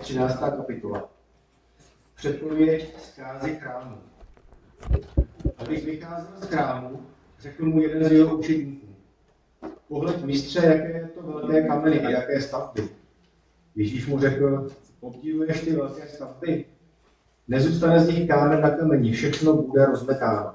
13. kapitola. Předpověď zkázy chrámu. A když vycházel z chrámu, řekl mu jeden z jeho učedníků: Pohled, mistře, jaké je to velké kameny a jaké stavby. Ježíš mu řekl: Obdivuješ ty velké stavby? Nezůstane z nich kámen na kameni, všechno bude rozmetáno.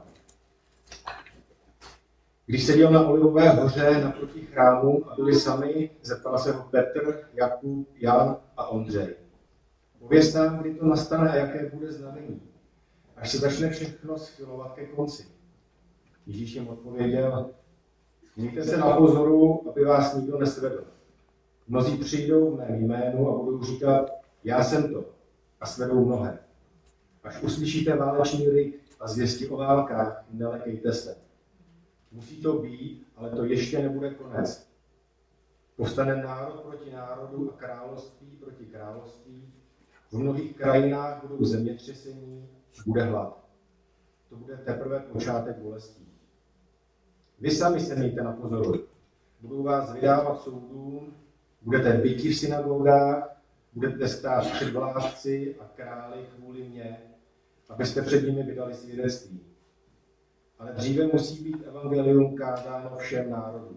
Když seděl na Olivové hoře naproti chrámu a byli sami, zeptal se ho Petr, Jakub, Jan a Ondřej: Pověz nám, kdy to nastane a jaké bude znamení, až se začne všechno schylovat ke konci. Ježíš jim odpověděl: Mějte se na pozoru, aby vás nikdo nesvedl. Mnozí přijdou v mém jménu a budou říkat: Já jsem to, a svedou mnohé. Až uslyšíte válečný rik a zvěsti o válkách, nelekejte se. Musí to být, ale to ještě nebude konec. Povstane národ proti národu a království proti království. V mnohých krajinách budou zemětřesení, bude hlad. To bude teprve počátek bolestí. Vy sami se mějte na pozoru. Budou vás vydávat soudům, budete byti v synagogách, budete stát před vládci a králi kvůli mně, abyste před nimi vydali svědectví. Ale dříve musí být evangelium kázáno všem národům.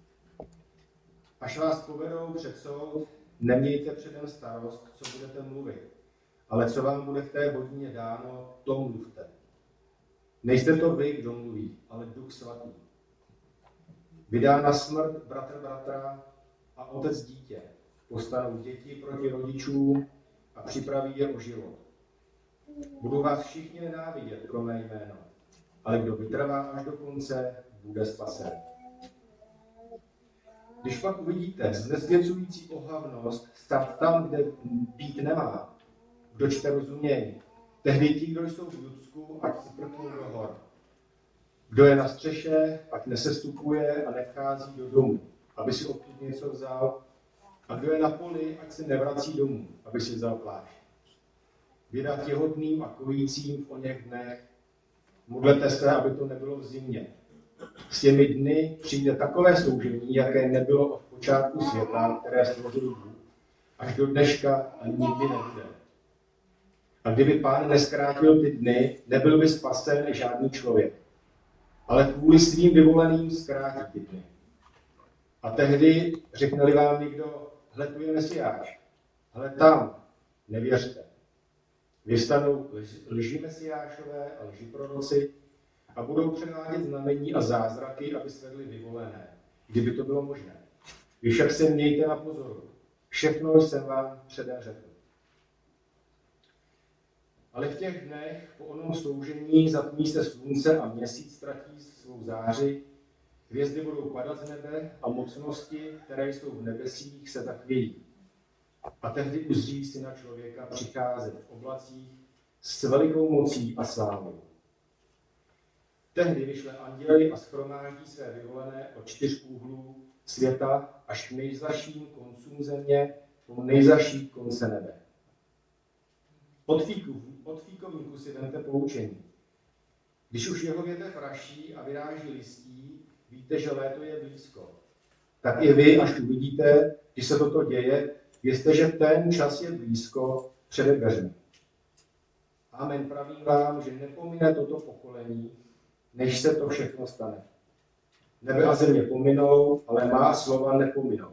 Až vás povedou před soud, nemějte předem starost, co budete mluvit, ale co vám bude v té hodině dáno, to mluvte. Nejste to vy, kdo mluví, ale Duch Svatý. Vydá na smrt bratr bratra a otec dítě. Postanou děti proti rodičům a připraví je o život. Budou vás všichni nenávidět pro mé jméno, ale kdo vytrvá až do konce, bude spasen. Když pak uvidíte znesvěcující ohavnost stát tam, kde být nemá, kdo čte rozumění, tehdy ti, kdo jsou v Judsku, ať se prknou do hor. Kdo je na střeše, ať nesestupuje a nevchází do domu, aby si odtud něco vzal. A kdo je na poli, ať se nevrací domů, aby si vzal plášť. Běda těhotným a kojícím v oněch dnech. Modlete se, aby to nebylo v zimě. S těmi dny přijde takové soužení, jaké nebylo od počátku světa, které stvořil Bůh, až do dneška a nikdy nebude. A kdyby Pán nezkrátil ty dny, nebyl by spasen žádný člověk. Ale kvůli svým vyvoleným zkrátí ty dny. A tehdy řekne-li vám někdo: Hle, tu je Mesiáš, hle tam, nevěřte. Vystanou lži Mesiášové a lži proroci a budou předvádět znamení a zázraky, aby svedli vyvolené, kdyby to bylo možné. Vy však se mějte na pozoru. Všechno jsem vám předem řekl. Ale v těch dnech po onom soužení zatmí se slunce a měsíc ztratí svou záři, hvězdy budou padat z nebe a mocnosti, které jsou v nebesích, se takvějí. A tehdy uzří Syna člověka přicházet v oblacích s velikou mocí a slávou. Tehdy vyšle anděli a shromáždí své vyvolené od 4 úhlů světa až k nejzazším koncům země, po nejzazší konce nebe. Od fíkovníku si vemte poučení. Když už jeho větev raší a vyráží listí, víte, že léto je blízko. Tak i vy, až uvidíte, že se toto děje, vězte, že ten čas je blízko přede dveřmi. Amen, pravím vám, že nepomine toto pokolení, než se to všechno stane. Nebe a země pominou, ale má slova nepominou.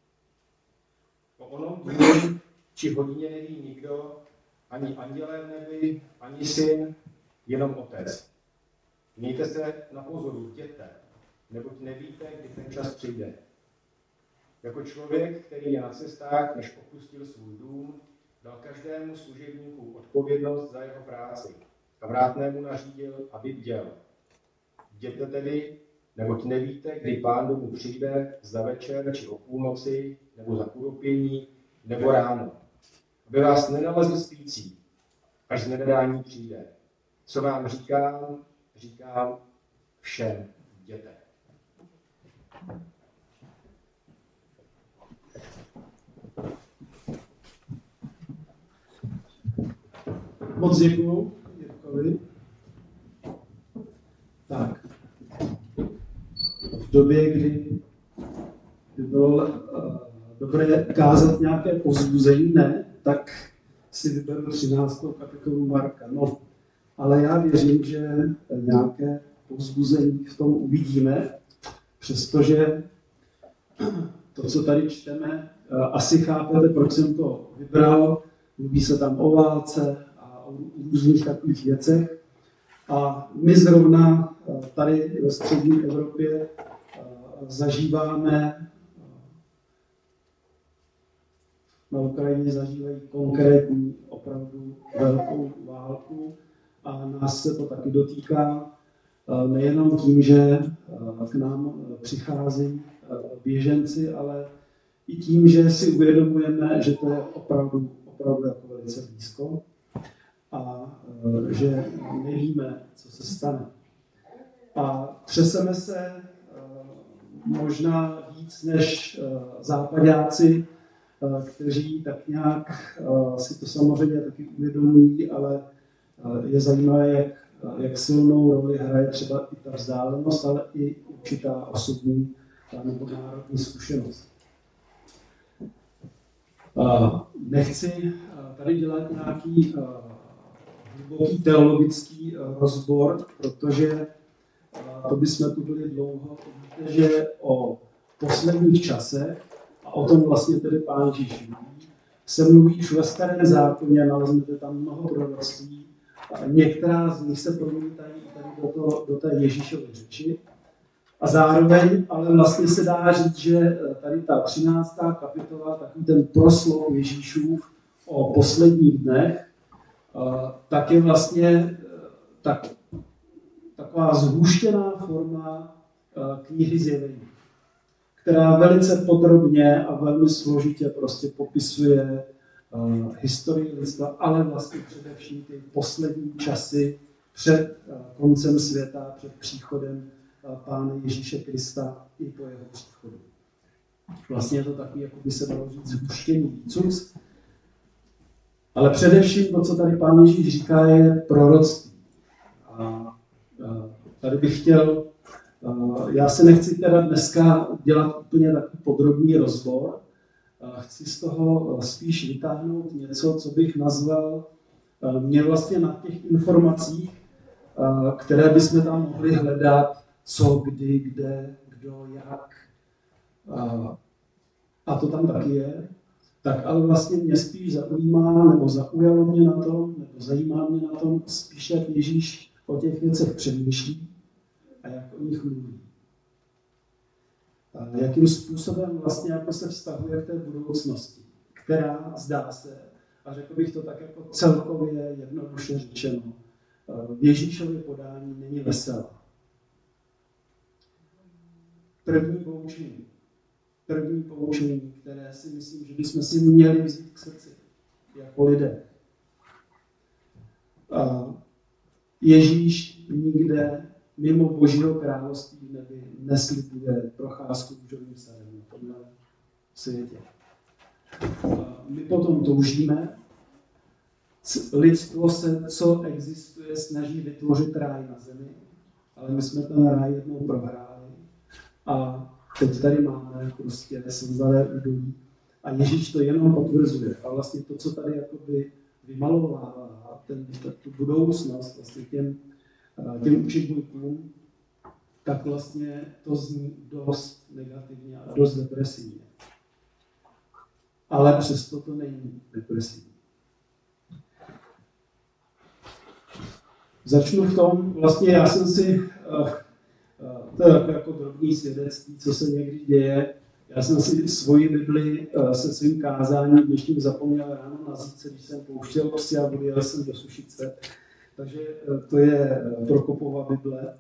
O onom dní či hodině neví nikdo, ani andělé v nebi, ani syn, jenom otec. Mějte se na pozoru, jděte, neboť nevíte, kdy ten čas přijde. Jako člověk, který je na cestách, než opustil svůj dům, dal každému služebníku odpovědnost za jeho práci a vrátnému nařídil, aby bděl. Jděte tedy, neboť nevíte, kdy Pán domů přijde, zda večer, či o půlnoci, nebo za půlopění, nebo ráno. Aby vás nenalezl spící, až z nedání přijde. Co vám říkám, říkám všem, jděte. Moc děkuju Jirkovi. Tak. V době, kdy by bylo dobré kázat nějaké povzbuzení, ne, tak si vyberu 13. kapitolu Marka. No, ale já věřím, že nějaké povzbuzení v tom uvidíme, přestože to, co tady čteme, asi chápete, proč jsem to vybral. Mluví se tam o válce a o různých takových věcech. A my zrovna tady ve střední Evropě zažíváme, na Ukrajině zažívají konkrétní, opravdu velkou válku a nás se to taky dotýká, nejenom tím, že k nám přicházejí běženci, ale i tím, že si uvědomujeme, že to je opravdu jako velice blízko a že nevíme, co se stane. A třeseme se možná víc než západáci, kteří tak nějak si to samozřejmě taky uvědomují, ale je zajímavé, jak silnou roli hraje třeba i ta vzdálenost, ale i určitá osobní nebo národní zkušenost. Nechci tady dělat nějaký hluboký teologický rozbor, protože to bychom tu byli dlouho. Víte, že o posledních časech, a o tom vlastně tedy Pán Ježíš mluví, se mluví už ve Starém zákoně, naleznete tam mnoho proroctví. Některá z nich se promítají tady do té Ježíšovy řeči. A zároveň, ale vlastně se dá říct, že tady ta 13. kapitola, takový ten proslov Ježíšův o posledních dnech, tak je vlastně taková zhuštěná forma knihy Zjevení, která velice podrobně a velmi složitě prostě popisuje historii lidstva, ale vlastně především ty poslední časy před koncem světa, před příchodem Pána Ježíše Krista i po jeho příchodu. Vlastně je to takový, jako by se dalo říct, zhuštěný výcud. Ale především to, co tady Pán Ježíš říká, je proroctví. A tady bych chtěl, já se nechci teda dneska dělat úplně takový podrobný rozbor, chci z toho spíš vytáhnout něco, co bych nazval, mě vlastně na těch informacích, které bychom tam mohli hledat, co, kdy, kde, kdo, jak, a to tam taky je, tak ale vlastně mě spíš zaujímá, nebo zaujalo mě na tom, nebo zajímá mě na tom spíš, jak Ježíš o těch věcech přemýšlí a jak o nich mluví. A jakým způsobem vlastně jako se vztahuje k té budoucnosti, která, zdá se, a řekl bych to tak jako celkově jednoduše řečeno, v Ježíšově podání není veselá. První poučení, které si myslím, že bychom si měli vzít k srdci jako lidé. Ježíš nikde mimo Božího království neslibuje procházku růžovým sadem v tomhle světě. My potom toužíme. Lidstvo se, co existuje, snaží vytvořit ráj na zemi, ale my jsme ten ráj jednou prohráli. A teď tady máme prostě slzavé údolí. A Ježíš to jenom potvrzuje. A vlastně to, co tady jakoby vymalovává, tu budoucnost vlastně těm učedníkům, tak vlastně to zní dost negativně a dost depresivně. Ale přesto to není depresivní. Začnu v tom, vlastně já jsem si, to je jako drobný svědectví, co se někdy děje, já jsem si svoji Bibli se svým kázáním dnešním zapomněl ráno na zítce, když jsem pouštěl psy a odjel jsem do Sušice. Takže to je Prokopova Bible.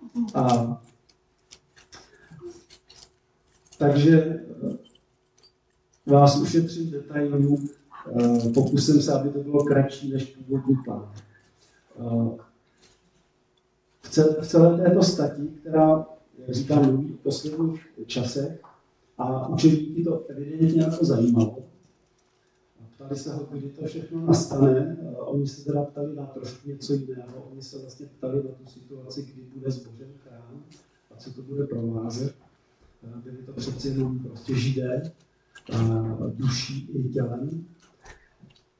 Takže vás ušetřím detailů, pokusím se, aby to bylo kratší než původní plán. V celé této stati, která, jak říkám, mluví o posledních časech, a učeníky to evidentně jako zajímalo. Ptali se ho, kdy to všechno nastane. Oni se teda ptali na trošku něco jiného. Oni se vlastně ptali na tu situaci, kdy bude zbořen chrám a co to bude provázet. Byli to přeci jenom prostě Židé, duší i tělem.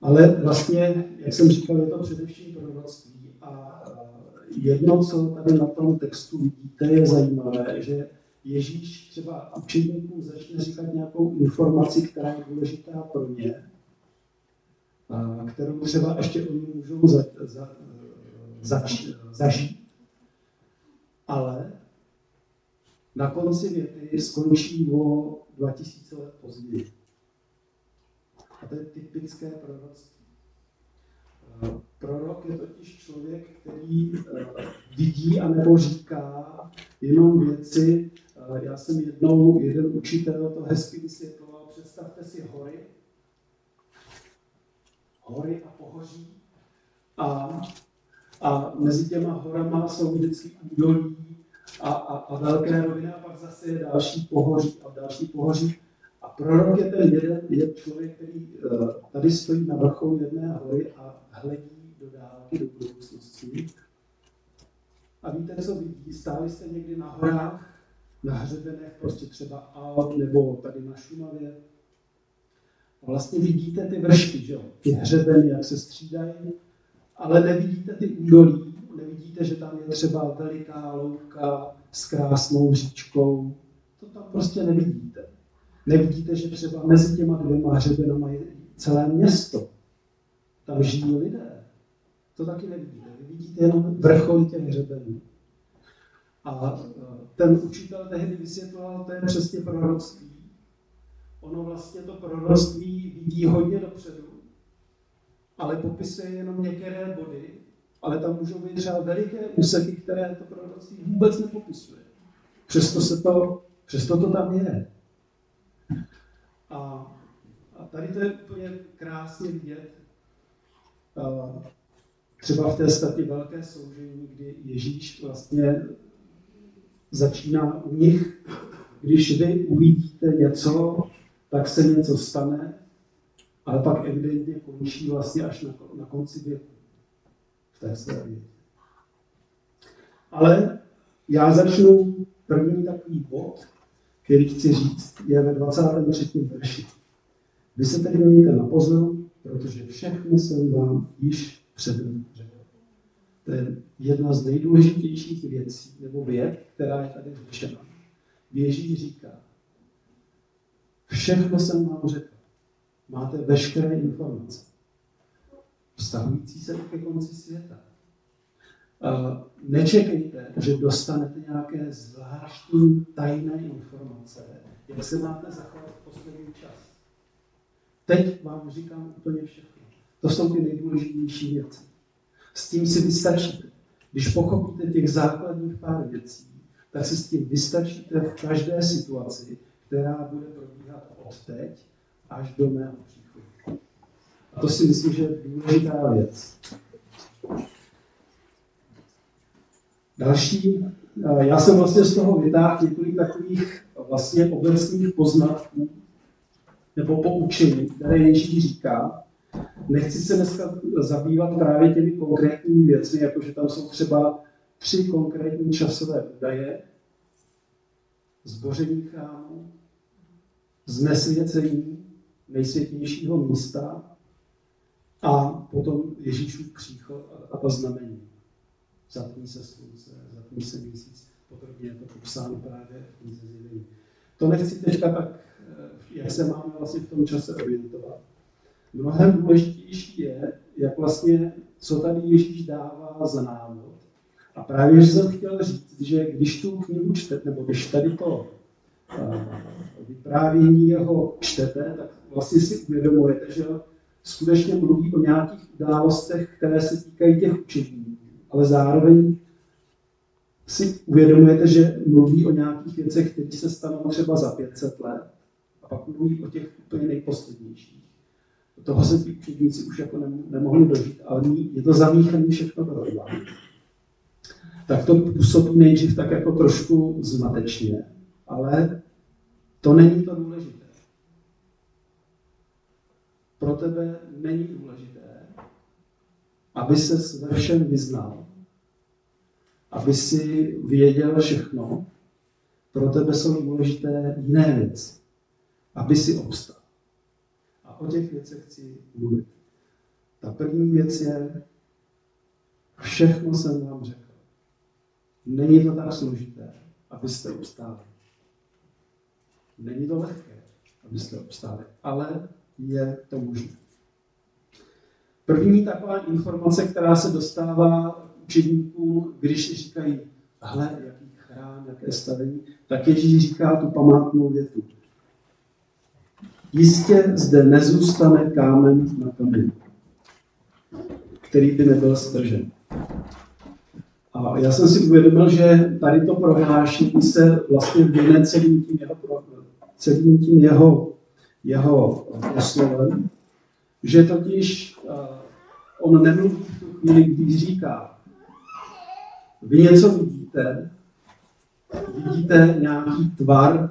Ale vlastně, jak jsem říkal, je to především proroctví. A jedno, co tady na tom textu vidíte, je zajímavé, že Ježíš třeba učedníkům začne říkat nějakou informaci, která je důležitá pro ně, kterou třeba ještě oni můžou zažít, ale na konci věty skončí o 2000 let později. A to je typické proroctví. Prorok je totiž člověk, který vidí anebo říká jenom věci. Já jsem jednou, jeden učitel to hezky vysvětloval, představte si hory a pohoří. A mezi těma horama jsou vždycky údolí a velké roviny a pak zase je další pohoří a další pohoří. A prorok je ten jeden člověk, který tady stojí na vrcholu jedné hory a hledí do dálky, do budoucnosti. A víte, co vidí? Stáli jste někdy na horách, na hřebenech, prostě třeba Alp nebo tady na Šumavě. A vlastně vidíte ty vršky, že jo? Ty hřebeny, jak se střídají, ale nevidíte ty údolí, nevidíte, že tam je třeba veliká louka s krásnou říčkou. To tam prostě nevidíte. Nevidíte, že třeba mezi těma dvěma hřebenama je celé město. Tam žijí lidé. To taky nevidíte. Vy vidíte jenom vrcholy těch hřebenů. A ten učitel tehdy vysvětloval, to je přesně proroctví. Ono vlastně to proroctví vidí hodně dopředu, ale popisuje jenom některé body, ale tam můžou být třeba veliké úseky, které to proroctví vůbec nepopisuje. Přesto to tam je. A tady to je úplně krásně vidět. Třeba v té statě Velké soužení, kdy Ježíš vlastně začíná u nich, když vy uvidíte něco, tak se něco stane, ale pak evidentně končí vlastně až na konci věku v té své větě. Ale já začnu první takový bod, který chci říct, je ve 23. verši. Vy se tedy mějte na pozor, protože všechno jsem vám již předem řekl. To je jedna z nejdůležitějších věcí, nebo vět, která je tady řečena. Ježíš říká, všechno jsem vám řekl. Máte veškeré informace, vztahující se ke konci světa. Nečekejte, že dostanete nějaké zvláštní tajné informace, jak se máte zachovat v poslední čas. Teď vám říkám úplně všechno. To jsou ty nejdůležitější věci. S tím si vystačíte. Když pochopíte těch základních pár věcí, tak si s tím vystačíte v každé situaci, která bude probíhat od teď až do mého příchodu. A to si myslím, že je důležitá věc. Další, já jsem vlastně z toho vytáhl několik takových vlastně obecných poznatků nebo poučení, které Ježíš říká. Nechci se dneska zabývat právě těmi konkrétními věcmi, jakože tam jsou třeba 3 konkrétní časové údaje, zboření chrámu, znesvěcení nejsvětějšího místa a potom Ježíšův příchod a ta znamení. Zatmí se slunce, zatmí se měsíc, podrobně je to popsáno právě v knize Zjevení. To nechci teďka tak, jak se máme vlastně v tom čase orientovat. Mnohem důležitější je, jak vlastně, co tady Ježíš dává za návod. A právě, že jsem chtěl říct, že když tu knihu čtete, nebo když tady to vyprávění jeho čtete, tak vlastně si uvědomujete, že skutečně mluví o nějakých událostech, které se týkají těch učedníků, ale zároveň si uvědomujete, že mluví o nějakých věcech, které se stanou třeba za 500 let, a pak mluví o těch úplně nejposlednějších. Toho se ty učedníci už jako nemohli dožít, ale je to zamíchané všechno dohromady. Tak to působí nejdřív tak jako trošku zmatečně, ale to není to důležité. Pro tebe není důležité, aby ses ve všem vyznal, aby si věděl všechno. Pro tebe jsou důležité jiné věci, aby si obstal. A o těch věcech chci mluvit. Ta první věc je, všechno jsem vám řekl. Není to tak složité, abyste obstáli. Není to lehké, abyste obstáli, ale je to možné. První taková informace, která se dostává učeníkům, když říkají, hle, jaký chrám, jaké stavení, tak Ježíš říká tu památnou větu. Jistě zde nezůstane kámen na kameni, který by nebyl stržen. A já jsem si uvědomil, že tady to prohlášení se vlastně věne celým tím jeho proslovem, že totiž on nemluví v tu chvíli, když říká, vy něco vidíte nějaký tvar,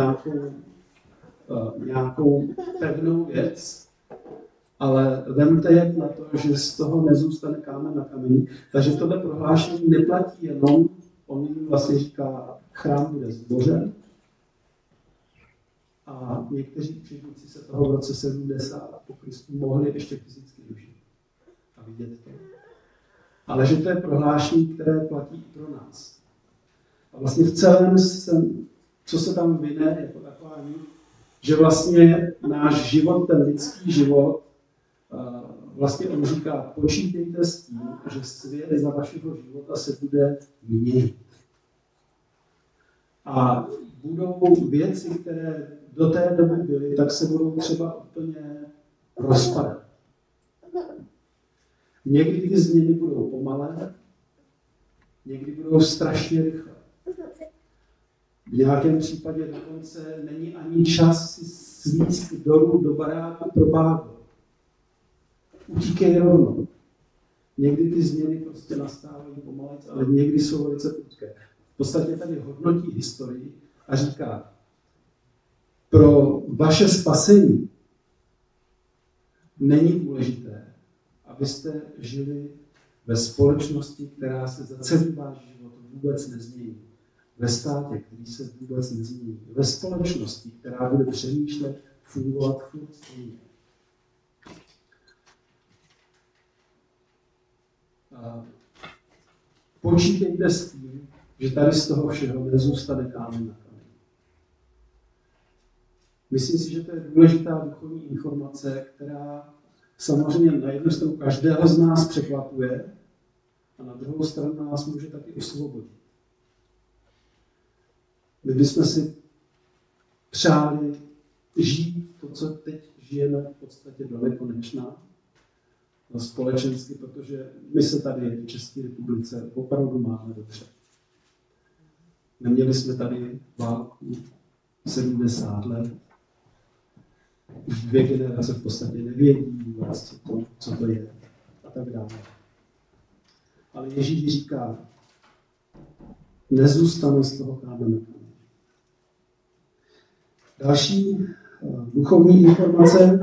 nějakou pevnou věc, ale vemte jak na to, že z toho nezůstane kámen na kameni. Takže tohle prohlášení neplatí jenom, on jim vlastně říká, chrám bude zbořen. A někteří učeníci se toho v roce 70 po Kristu mohli ještě fyzicky dožít a vidět to. Ale že to je prohlášení, které platí i pro nás. A vlastně v celém, co se tam vyne, jako taková že vlastně náš život, ten lidský život, vlastně on říká, počítejte s tím, že svět za vašeho života se bude měnit. A budou věci, které do té doby byly, tak se budou třeba úplně rozpadat. Někdy ty změny budou pomalé, někdy budou strašně rychlé. V nějakém případě dokonce není ani čas si svíct dolů do baráku pro bágo. Utíkej rovnou. Někdy ty změny prostě nastávají pomalec, ale někdy jsou velice prudké. V podstatě tady hodnotí historii a říká, pro vaše spasení není důležité, abyste žili ve společnosti, která se za celý váš život vůbec nezmění. Ve státě, který se vůbec nezmění. Ve společnosti, která bude přemýšlet, fungovat furt stejně. Počítejte s tím, že tady z toho všeho nezůstane kámen na kameni. Myslím si, že to je důležitá duchovní informace, která samozřejmě na jednu stranu každého z nás překvapuje a na druhou stranu nás může taky osvobodit. My bychom si přáli žít to, co teď žijeme v podstatě do nekonečna, společensky, protože my se tady v České republice opravdu máme dobře. Neměli jsme tady válku 70 let. Už 2 generace v podstatě nevědí vůbec, co to je a tak dále. Ale Ježíš říká, nezůstane z toho kámen. Další duchovní informace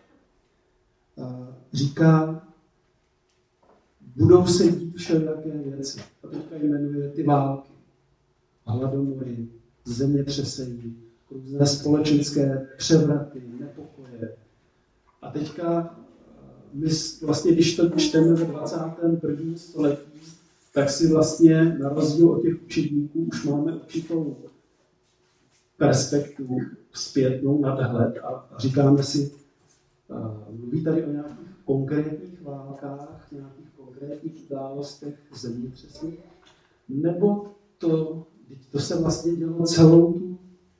říká, budou se dít všelijaké věci. A teďka jmenuje ty války, hladomory, zemětřesení, různé společenské převraty, nepokoje. A teďka my vlastně, když to čteme ve 21. století, tak si vlastně na rozdíl od těch učedníků už máme určitou perspektivu zpětnou nadhled a říkáme si, mluví tady o nějakých konkrétních válkách, nějakých konkrétních událostech zemětřesení, nebo to se vlastně dělo celou tu,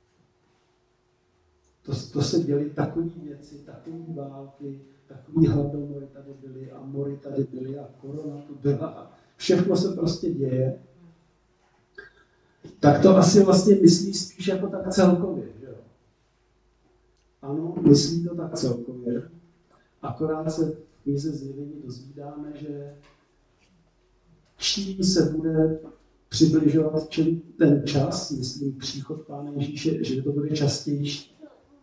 to se děly takové věci, takové války, takové hladomory tady byly a mory tady byly a korona tu byla a všechno se prostě děje. Tak to asi vlastně myslí spíš jako tak celkově, že jo? Ano, myslí to tak celkově. Akorát se v knize Zjevení dozvídáme, že čím se bude přibližovat ten čas, myslím příchod Pána Ježíše, že to bude častější.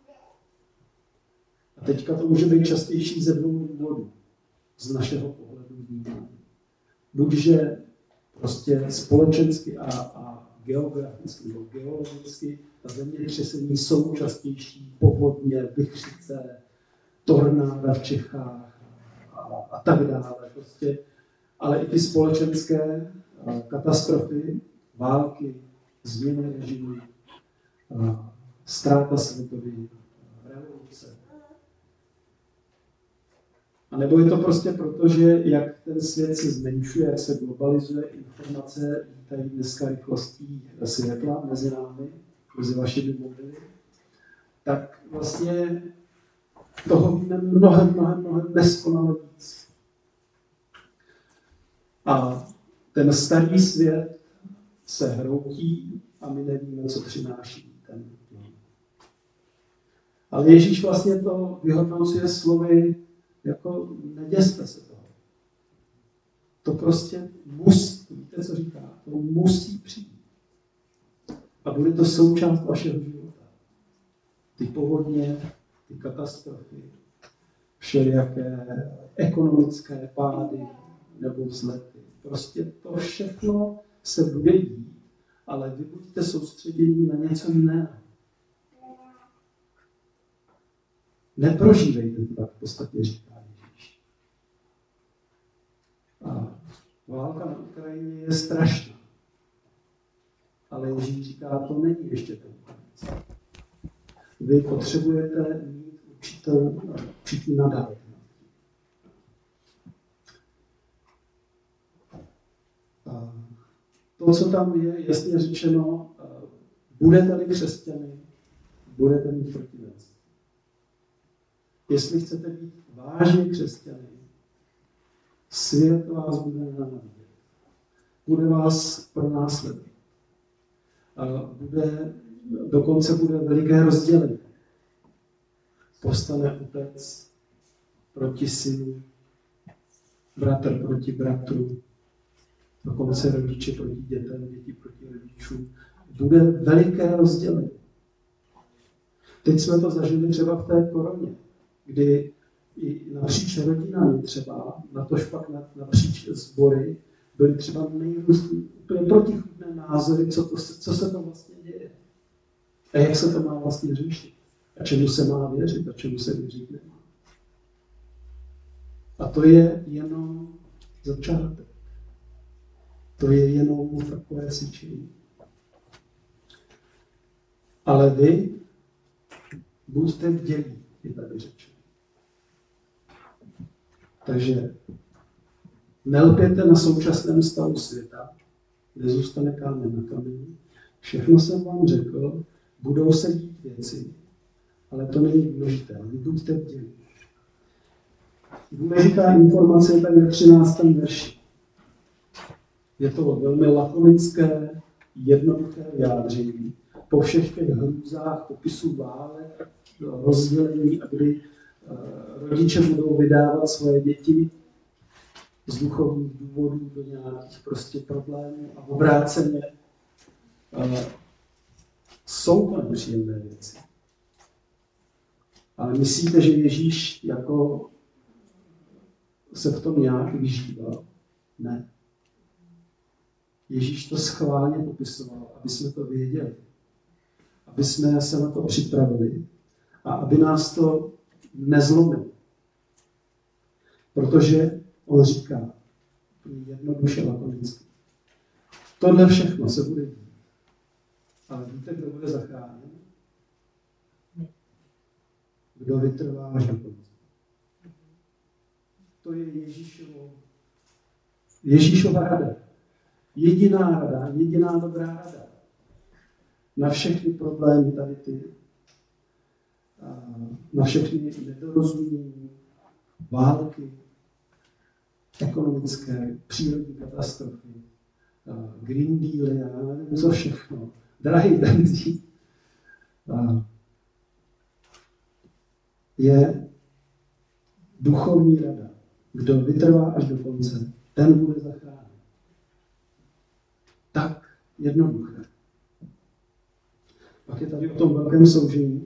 A teďka to může být častější ze 2 důvodů, z našeho pohledu vnímání. Buď, že prostě společensky a geograficky nebo geologicky ta zemětřesení jsou častější, povodně, vichřice, tornáda v Čechách a tak dále. Prostě, ale i ty společenské katastrofy, války, změny režimu, ztráta světový, revoluce. A nebo je to prostě proto, že jak ten svět se zmenšuje, jak se globalizuje, informace lítají dneska rychlostí světla mezi námi, mezi vašimi mobily, tak vlastně toho víme mnohem neskonale víc. A ten starý svět se hroutí a my nevíme, co přináší ten nový. Ale Ježíš vlastně to vyhodnocuje slovy jako neděste se toho. To prostě musí, víte, co říká? To musí přijít. A bude to součást vašeho života. Ty povodně, ty katastrofy, všelijaké ekonomické pády nebo vzlety. Prostě to všechno se bude dít, ale vy buďte soustředění na něco jiného. Neprožívejte to, tak v podstatě říká Ježíš. A válka na Ukrajině je strašná. Ale Ježíš říká, to není ještě ten konec. Vy potřebujete mít určitý nadhled. To, co tam je jasně řečeno, budete-li křesťany, budete mít protivenství. Jestli chcete být vážně křesťany, svět vás bude nenávidět. Bude vás pronásledovat. Dokonce bude veliké rozdělení. Povstane otec proti synu, bratr proti bratru, dokonce rodiče proti dětem, děti proti rodičům. Bude veliké rozdělení. Teď jsme to zažili třeba v té koroně, kdy i napříč rodinami třeba, natož pak napříč sbory, byly třeba nejrůznější, úplně protichůdné názory, co se to vlastně děje. A jak se to má vlastně řešit. A čemu se má věřit, a čemu se věřit nemá. A to je jenom začátek. To je jenom takové cvičení. Ale vy buďte bdělí, je tady řečeno. Takže nelpěte na současném stavu světa, kde zůstane kámen na kameni. Všechno jsem vám řekl, budou se dít věci, ale to není důležité. Vy buďte bdělí. Důležitá informace je tady ve 13. verši. Je to velmi lakonické, jednoduché vyjádření. Po všech těch hrůzách, popisů válek, rozdělení, a kdy rodiče budou vydávat svoje děti z duchovních důvodů do nějakých prostě problémů a obráceně. Jsou to nepříjemné věci. Ale myslíte, že Ježíš jako se v tom nějak vyžíval? Ne. Ježíš to schválně popisoval, aby jsme to věděli. Aby jsme se na to připravili a aby nás to nezlomilo. Protože on říká jednoduše lakonicky. Tohle všechno se bude dít. Ale víte, kdo bude zachráněn? Kdo vytrvá až do konce. To je Ježíšova rada. Jediná rada, jediná dobrá rada. Na všechny problémy tady ty, na všechny nedorozumění, války, ekonomické, přírodní katastrofy, Green Deal, já nevím, co všechno, drahý benzín, je duchovní rada. Kdo vytrvá až do konce, ten bude zachráněn. Tak jednoduché. Pak je tady o tom velkém soužení.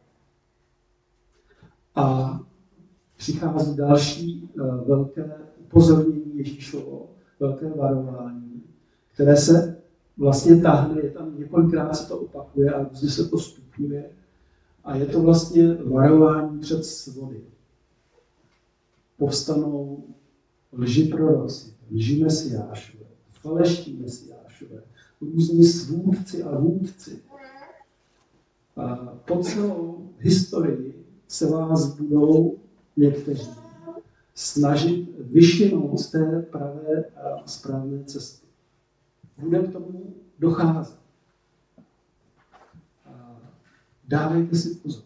A přichází další velké upozornění Ježíšovo, velké varování, které se vlastně táhne, je tam několikrát se to opakuje a různě se to stupňuje. A je to vlastně varování před svody. povstanou lži proroci, lži mesiášové, falešní mesiášové, různí svůdci a vůdci. A po celou historii se vás budou někteří snažit vyšvinout z té pravé a správné cesty. Bude k tomu docházet. A dávejte si pozor.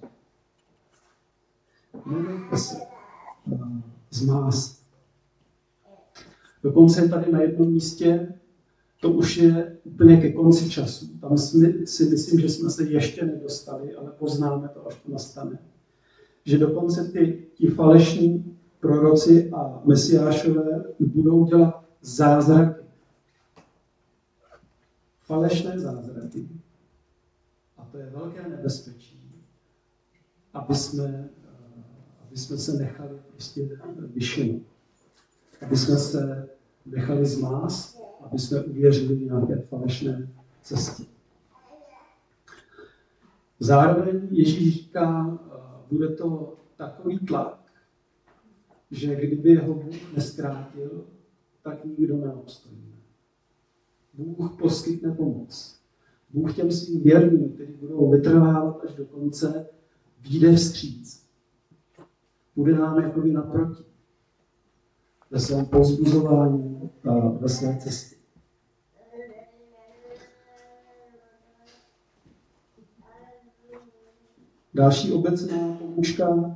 Nedejte se zmást. Dokonce je tady na jednom místě, to už je úplně ke konci času. Tam si myslím, že jsme se ještě nedostali, ale poznáme to, až to nastane. Že dokonce ti falešní proroci a mesiášové budou dělat zázraky. Falešné zázraky. A to je velké nebezpečí, aby jsme se nechali prostě vyšinout. Aby jsme se nechali zmást, aby jsme uvěřili v nějaké falešné cestě. Zároveň Ježíš říká, bude to takový tlak, že kdyby jeho Bůh nezkrátil, tak nikdo neobstojí. Bůh poskytne pomoc. Bůh těm svým věrným, kteří budou vytrvávat až do konce, vyjde vstříc. Bude nám jakoby naproti. Ve svém povzbuzování a ve své cestě. Další obecná poučka,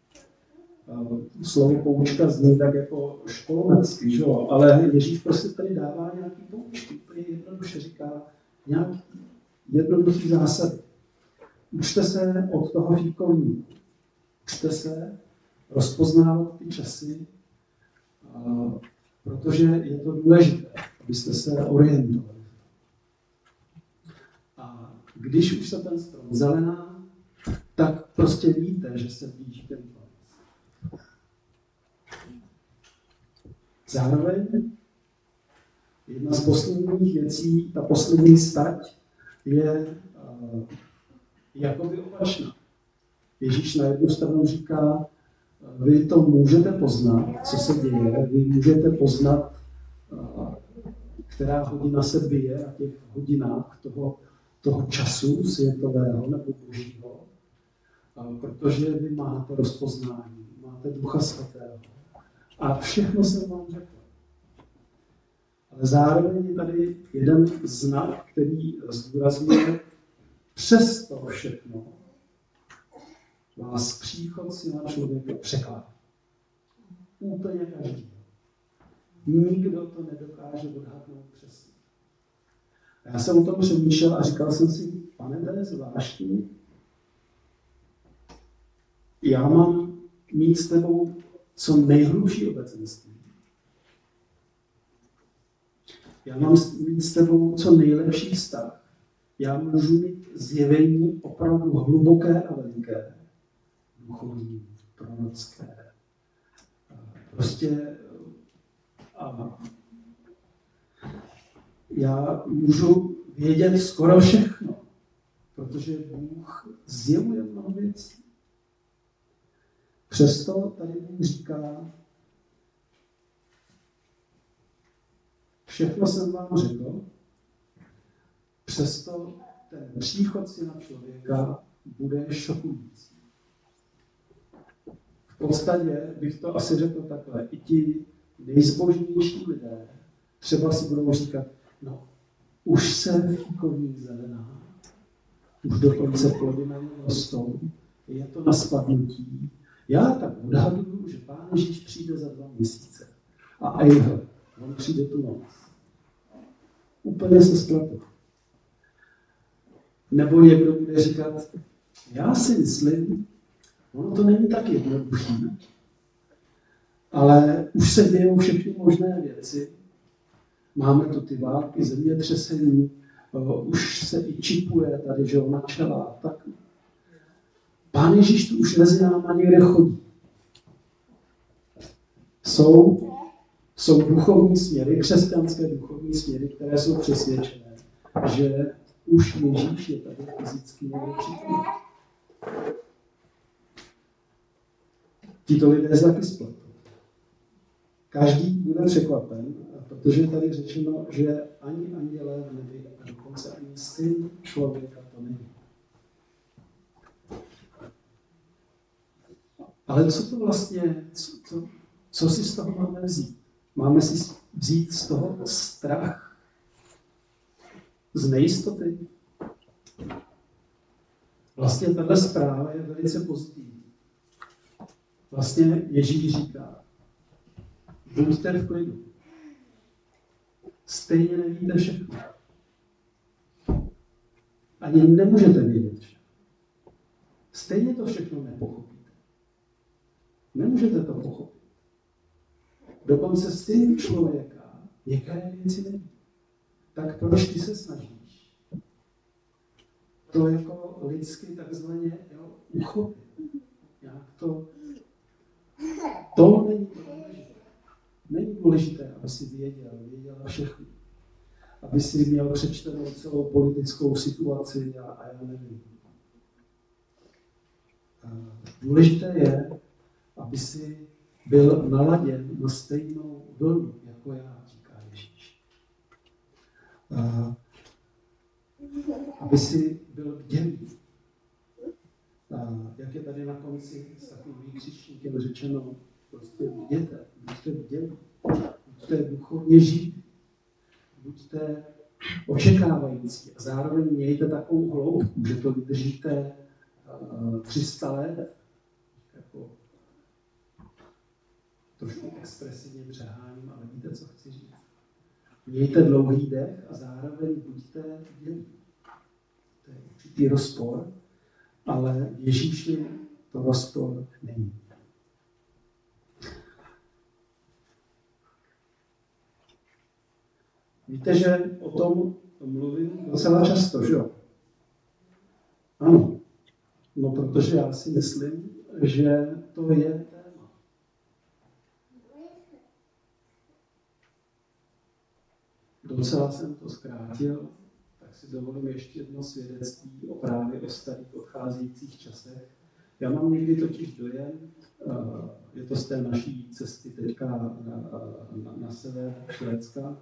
slovo poučka zní tak jako školomecky, že jo? Ale Ježíš prostě tady dává nějaký poučky, úplně jednoduše říká nějaký jednoduchý zásady. Učte se od toho fíkovníku. Učte se rozpoznávat ty časy, protože je to důležité, abyste se orientovali. A když už se ten strom zelená, tak prostě víte, že se blíží ten konec. Zároveň jedna z posledních věcí, ta poslední stať je jakoby opačná. Ježíš na jednu stranu říká, vy to můžete poznat, co se děje, vy můžete poznat, která hodina se bije na těch hodinách toho času světového nebo božího, protože vy máte rozpoznání, máte Ducha Svatého. A všechno jsem vám řekl. Ale zároveň je tady jeden znak, který zdůrazňuje přes to všechno vás příchod Syna člověka překvapí. Úplně každý. Nikdo to nedokáže odhadnout přesně. Já jsem o tom přemýšlel a říkal jsem si, pane, to je zvláštní. Já mám mít s tebou co nejhlubší obecenství. Já mám mít s tebou co nejlepší vztah. Já můžu mít zjevení opravdu hluboké a veliké, duchovní, prorocké. Prostě já můžu vědět skoro všechno, protože Bůh zjevuje mnoho věcí. Přesto tady Bůh říká, všechno jsem vám řekl, přesto ten příchod Syna člověka bude šokující. V podstatě bych to asi řekl takhle, i ti nejzbožnější lidé třeba si budou říkat, no, už se fíkovní zelená, už dokonce plody na něm rostou, je to na spadnutí. Já tak odhaduju, že Pán Ježíš přijde za 2 měsíce. A ejhle, on přijde tu noc. Úplně se spletu. Nebo někdo bude říkat, já si myslím, ono to není tak jednoduchý, ale už se dějou všechny možné věci. Máme tu ty války, zemětřesení, už se i čipuje tady, že na čela. Tak Pán Ježíš tu už mezi náma někde chodí. Jsou duchovní směry, křesťanské duchovní směry, které jsou přesvědčené, že už Ježíš je tady fyzicky někde přítomný. Tito lidé se taky spletou. každý bude překvapen, protože je tady řečeno, že ani andělé v nebi a dokonce ani syn člověka to není. Ale co to vlastně, co si z toho máme vzít? Máme si vzít z toho strach? Z nejistoty? Vlastně tato zpráva je velice pozitivní. Vlastně Ježíš říká, buďte v klidu. Stejně nevíte všechno. Ani nemůžete vědět všechno. Stejně to všechno nepochopíte. Nemůžete to pochopit. Dokonce syn člověka některé věci neví. Tak proč ty se snažíš? To jako lidsky takzvaně uchopit. Jak to není důležité. Není důležité, aby si věděla všechno. Aby si měl přečtenou celou politickou situaci a já nevím. Důležité je, aby si byl naladěn na stejnou vlnu, jako já, říká Ježíš. Aby si byl bdělý. Jak je tady na konci s takovým výkřičníkem řečeno, prostě bděte, buďte bdělí, buďte duchovně živí, buďte očekávající a zároveň mějte takovou hloubku, že to vydržíte 300 let, jako trošku expresivně přeháním, ale víte, co chci říct. Mějte dlouhý dech a zároveň buďte bdělí. To je určitý rozpor, ale v Ježíši to rozpor není. Víte, že o tom mluvím docela často, že jo? Ano. No, protože já si myslím, že to je téma. Docela jsem to zkrátil, tak si dovolím ještě jedno svědectví právě o starých odcházejících časech. Já mám někdy totiž dojem, je to z té naší cesty teďka na sever Švédska.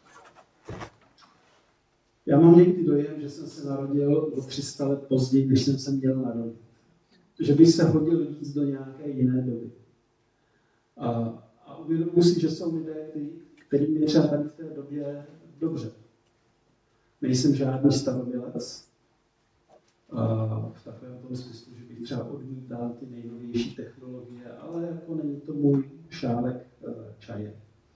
Já mám někdy dojem, že jsem se narodil o 300 let později, než jsem se měl narodit. Že bych se hodil víc do nějaké jiné doby. A uvědomuji si, že jsou lidé, kterým je třeba tady v té době dobře. Nejsem žádný staromělec. V takovém tom smyslu, že bych třeba odmítal ty nejnovější technologie, ale jako není to můj šálek čaje.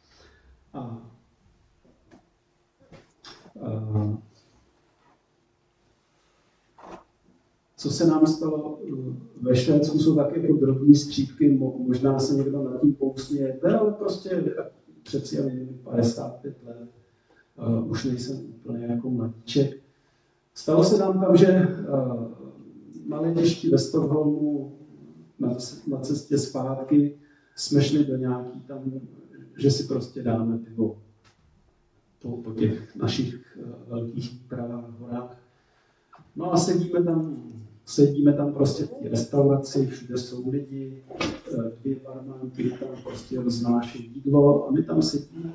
Co se nám stalo ve Švédsku, jsou tak jako drobné střípky, možná se někdo nad tím pousmějete, ale prostě přeci jen 55 let, už nejsem úplně jako mladíček. Stalo se nám tam, že na letišti ve Stockholmu na cestě zpátky jsme šli do nějaký tam, že si prostě dáme pivo po těch našich velkých výpravách v horách. No a sedíme tam prostě v té restauraci, všude jsou lidi, 2 barmanky tam prostě roznáší jídlo a my tam sedíme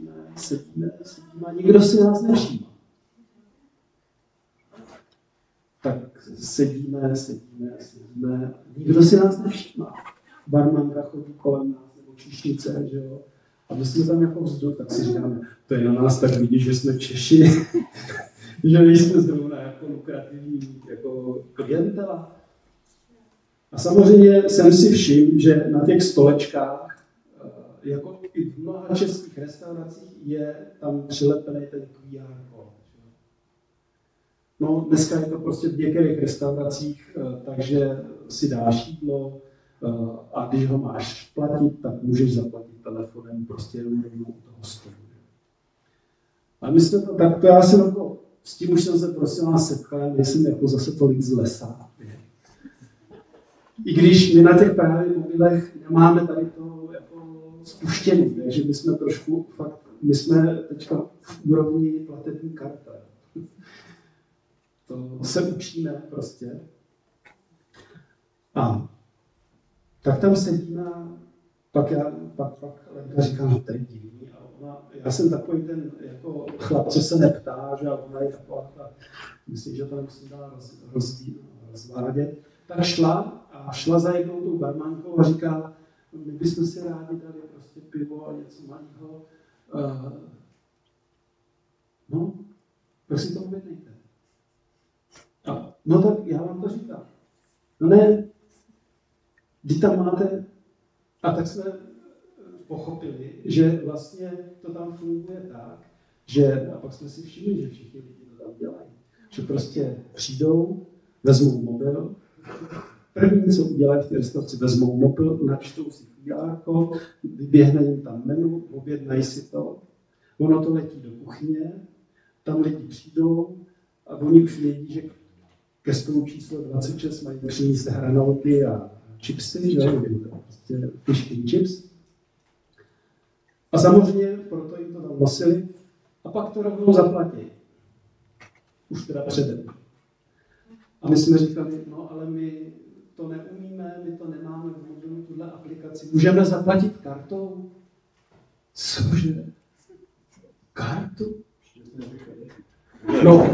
a nikdo si nás nevšímá. Tak sedíme, nikdo si nás nevšímá. Barmanka chodí kolem nás, nebo číšnice, že jo. A my jsme tam jako vzduch, tak si říkáme, to je na nás tak vidí, že jsme Češi, že nejsme zrovna jako lukrativní jako klientela. A samozřejmě jsem si všiml, že na těch stolečkách, jako i v mnoha českých restauracích, je tam přilepený ten QR kód. No, dneska je to prostě v některých restauracích, takže si dáš jídlo a když ho máš platit, tak můžeš zaplatit telefonem prostě rovnou u toho stolu. A my jsme to já jsem jako, s tím už jsem se prostě nás setkal, nejsem jako zase tolik z lesa. I když my na těch právě mobilech nemáme tady to jako spuštěný, takže my jsme trošku, fakt, my jsme teďka v úrovni platební karty. To se učíme prostě. A tak tam sedíme pak Lenka říká, no to je divný. Já jsem takový ten jako chlap, co se neptá, že ona je taková, myslím, že to nemusím dál rozvádět. Tak šla za jednou tou barmankou a říká, my bychom si rádi dali prostě pivo a něco malého. No, prosím to objednejte. No tak já vám to říkám. No ne, vy tam máte, a tak jsme pochopili, že vlastně to tam funguje tak, že, a pak jsme si všimli, že všichni lidi to tam dělají, že prostě přijdou, vezmou mobil, první, co udělají v té restauraci, vezmou mobil, načtou si QR kód, vyběhne jim tam menu, objednají si to, ono to letí do kuchyně, tam lidi přijdou a oni už vědí, že ke stolu číslo 26 mají přinést hranolky a chipsy, že jo, prostě fish and chips. A samozřejmě proto jim to tam nosili a pak to rovnou zaplatí. Už teda předem. A my jsme říkali, no ale my to neumíme, my to nemáme v mobilu, tuhle aplikaci. Můžeme zaplatit kartou? Cože? Kartu? No,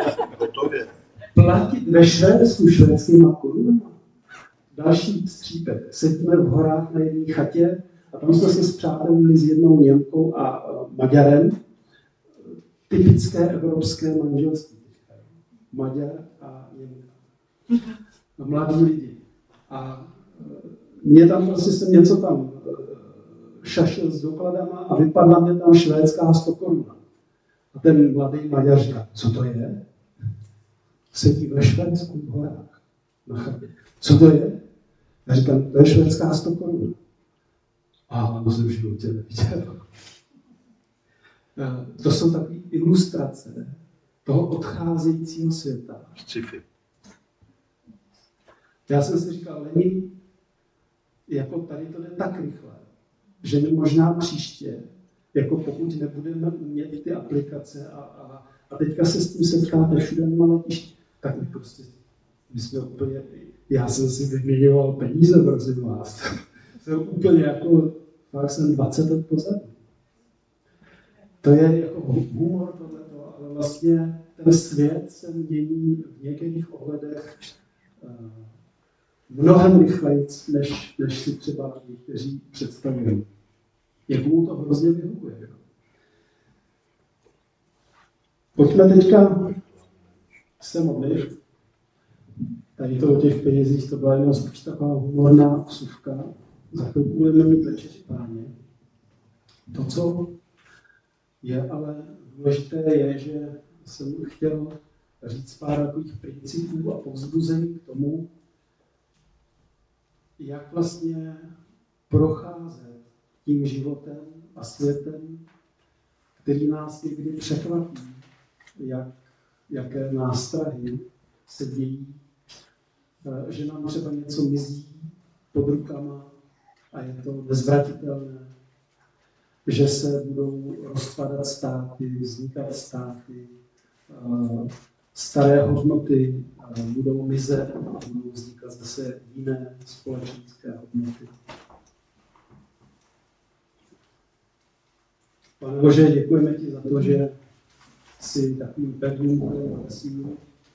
platit ve Švédsku švédskýma korunama. Další střípek. Sedíme v horách na jedné chatě a tam jsme se spřátelili s jednou Němkou a Maďarem. Typické evropské manželství. Maďar a Němka. A mladí lidi. A mě tam prostě jsem něco tam šašil s dokladama a vypadla mě tam švédská 100 koruna. A ten mladý Maďar říká, co to je? Sedí ve Švédsku v horách na chatě. Co to je? Já říkám, to je švédská 100 korun. A to jsem v životě neviděl. To jsou takové ilustrace toho odcházejícího světa. Sci-fi. Já jsem si říkal, Lenin, jako tady to jde tak rychle, že my možná příště, jako pokud nebudeme mít ty aplikace a teďka se s tím setkáte všude na letišti, tak my prostě, my jsme úplně, já jsem si vyměňoval peníze, prosím vás. Jsem úplně jako, fakt jsem 20 let pozadu. To je jako humor tohleto, ale vlastně ten svět se mění v některých ohledech mnohem rychleji, než si třeba někteří představují. Jak mu to hrozně vyhovuje. Pojďme teďka se modlit. Tady to o těch penězích, to byla jenom spíš taková humorná vsuvka. Za chvilku budeme mít večeři Páně. To, co je ale důležité, je, že jsem chtěl říct pár takových principů a povzbuzení k tomu, jak vlastně procházet tím životem a světem, který nás někdy překvapí, jaké nástrahy se dějí, že nám třeba něco mizí pod rukama a je to nezvratitelné, že se budou rozpadat státy, vznikat státy, staré hodnoty budou mizet a budou vznikat zase jiné společenské hodnoty. Pane Bože, děkujeme ti za to, že jsi takovým pevným vesmíru,